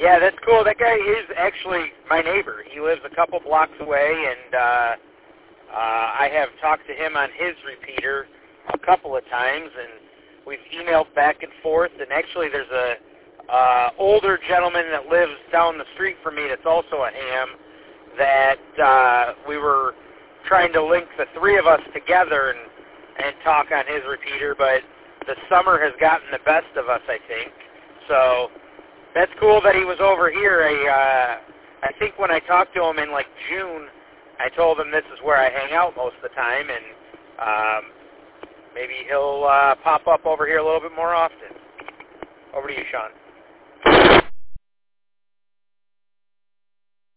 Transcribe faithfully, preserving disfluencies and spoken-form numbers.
Yeah, that's cool. That guy is actually my neighbor. He lives a couple blocks away, and uh, uh, I have talked to him on his repeater a couple of times, and we've emailed back and forth. And actually, there's a uh, older gentleman that lives down the street from me that's also a ham that uh, we were trying to link the three of us together and, and talk on his repeater, but the summer has gotten the best of us, I think. So that's cool that he was over here. I, uh, I think when I talked to him in like June, I told him this is where I hang out most of the time, and um, maybe he'll uh, pop up over here a little bit more often. Over to you, Sean.